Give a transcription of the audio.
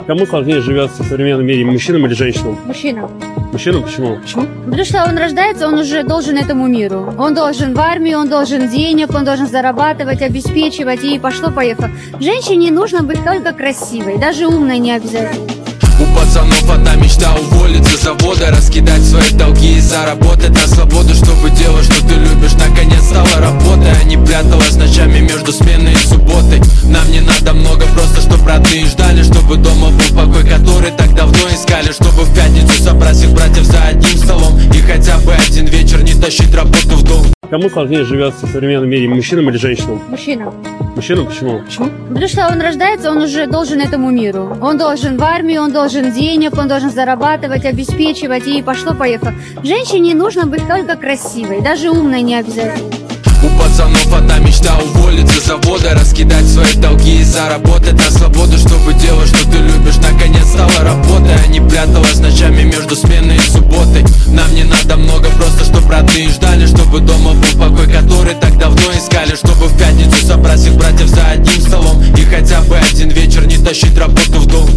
Кому сложнее живется в современном мире, мужчинам или женщинам? Мужчина. Мужчинам почему? Почему? Потому что он рождается, он уже должен этому миру. Он должен в армию, он должен денег, он должен зарабатывать, обеспечивать, и пошло-поехало. Женщине нужно быть только красивой, даже умной не обязательно. У пацанов одна мечта — уволиться с завода, раскидать свои долги и заработать на свободу, чтобы делать, что ты любишь. Наконец стала работой, а не пряталась ночами между сменой и субботой. Нам не надо много, просто чтоб родные ждали, чтобы дома был покой, который так давно искали, чтобы в пятницу собрать всех братьев за одним столом и хотя бы один вечер не тащить работу в дом. Кому сложнее живется в современном мире, мужчинам или женщинам? Мужчина. Мужчинам почему? Почему? Потому что он рождается, он уже должен этому миру. Он должен в армию, он должен денег, он должен зарабатывать, обеспечивать, и пошло-поехало. Женщине нужно быть только красивой, даже умной не обязательно. У пацанов одна мечта — уволиться с завода, раскидать свои долги и заработать на свободу, чтобы делать, что ты любишь. Наконец стала работой, а не пряталась ночами между сменой и субботой. Нам не надо много, просто чтоб родные ждали, чтобы дома был покой, который так давно искали, чтобы в пятницу собрать всех братьев за одним столом и хотя бы один вечер не тащить работу в дом.